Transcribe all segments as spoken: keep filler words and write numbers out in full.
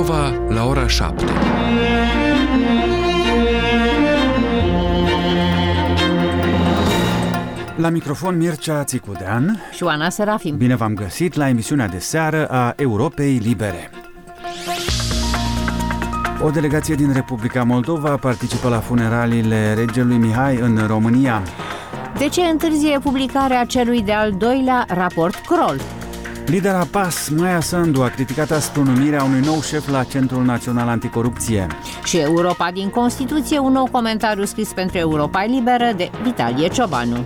Moldova la ora șapte. La microfon Mircea Țicudean și Oana Serafim. Bine v-am găsit la emisiunea de seară a Europei Libere. O delegație din Republica Moldova participă la funeraliile regelui Mihai în România. De ce întârzie publicarea celui de-al doilea raport Kroll? Lidera P A S, Maia Sandu, a criticat aspru numirea unui nou șef la Centrul Național Anticorupție. Și Europa din Constituție, un nou comentariu scris pentru Europa Liberă de Vitalie Ciobanu.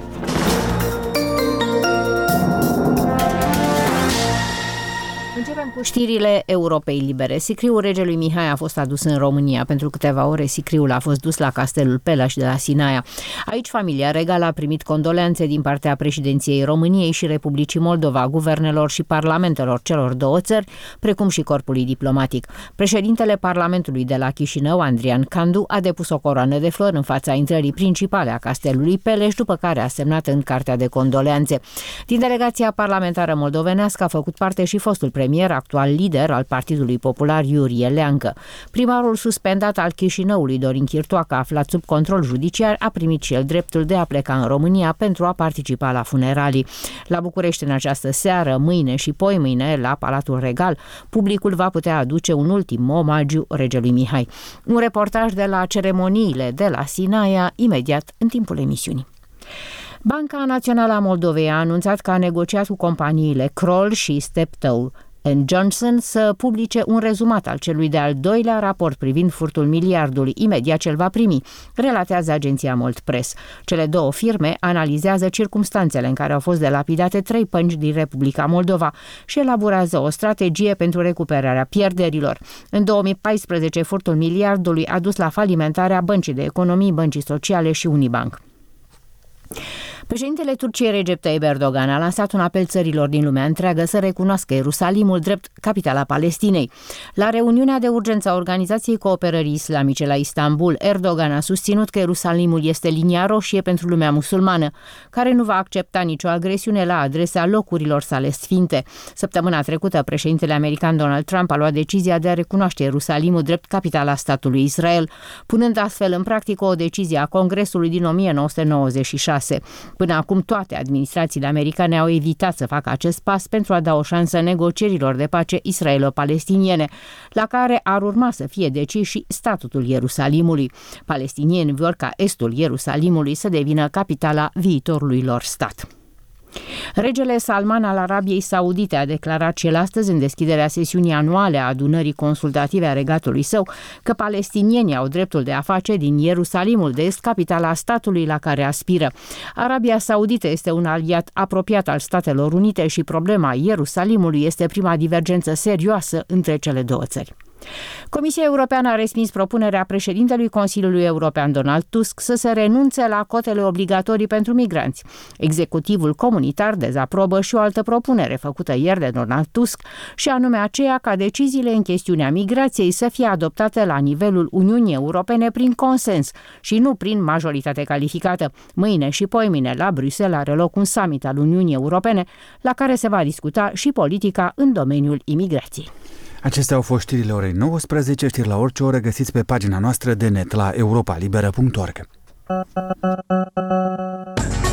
Începem cu știrile Europei Libere. Sicriul regelui Mihai a fost adus în România. Pentru câteva ore, sicriul a fost dus la Castelul Peleș de la Sinaia. Aici, familia regală a primit condoleanțe din partea președinției României și Republicii Moldova, guvernelor și parlamentelor celor două țări, precum și corpului diplomatic. Președintele Parlamentului de la Chișinău, Andrian Candu, a depus o coroană de flori în fața intrării principale a Castelului Peleș, după care a semnat în cartea de condoleanțe. Din delegația parlamentară moldovenească a făcut parte și fostul premier, actual lider al Partidului Popular, Iurie Leancă. Primarul suspendat al Chișinăului, Dorin Chirtoacă, aflat sub control judiciar, a primit și el dreptul de a pleca în România pentru a participa la funeralii. La București, în această seară, mâine și poimâine, la Palatul Regal, publicul va putea aduce un ultim omagiu regelui Mihai. Un reportaj de la ceremoniile de la Sinaia, imediat în timpul emisiunii. Banca Națională a Moldovei a anunțat că a negociat cu companiile Kroll și Steptoe and Johnson să publice un rezumat al celui de-al doilea raport privind furtul miliardului, imediat ce-l va primi, relatează agenția Mold Press. Cele două firme analizează circumstanțele în care au fost delapidate trei bănci din Republica Moldova și elaborează o strategie pentru recuperarea pierderilor. În două mii paisprezece, furtul miliardului a dus la falimentarea Băncii de Economii, Băncii Sociale și Unibank. Președintele Turciei Recep Tayyip Erdogan a lansat un apel țărilor din lumea întreagă să recunoască Ierusalimul drept capitala Palestinei. La reuniunea de urgență a Organizației Cooperării Islamice la Istanbul, Erdogan a susținut că Ierusalimul este linia roșie pentru lumea musulmană, care nu va accepta nicio agresiune la adresa locurilor sale sfinte. Săptămâna trecută, președintele american Donald Trump a luat decizia de a recunoaște Ierusalimul drept capitala statului Israel, punând astfel în practică o decizie a Congresului din o mie nouă sute nouăzeci și șase. Până acum, toate administrațiile americane au evitat să facă acest pas pentru a da o șansă negocierilor de pace israelo-palestiniene, la care ar urma să fie decis și statutul Ierusalimului. Palestinieni vor ca estul Ierusalimului să devină capitala viitorului lor stat. Regele Salman al Arabiei Saudite a declarat cel astăzi, în deschiderea sesiunii anuale a adunării consultative a regatului său, că palestinienii au dreptul de a face din Ierusalimul de Est capitala statului la care aspiră. Arabia Saudită este un aliat apropiat al Statelor Unite și problema Ierusalimului este prima divergență serioasă între cele două țări. Comisia Europeană a respins propunerea președintelui Consiliului European Donald Tusk să se renunțe la cotele obligatorii pentru migranți. Executivul comunitar dezaprobă și o altă propunere făcută ieri de Donald Tusk, și anume aceea ca deciziile în chestiunea migrației să fie adoptate la nivelul Uniunii Europene prin consens și nu prin majoritate calificată. Mâine și poimâine la Bruxelles are loc un summit al Uniunii Europene la care se va discuta și politica în domeniul imigrației. Acestea au fost știrile orei nouăsprezece, știri la orice oră găsiți pe pagina noastră de net la europa liberă punct org.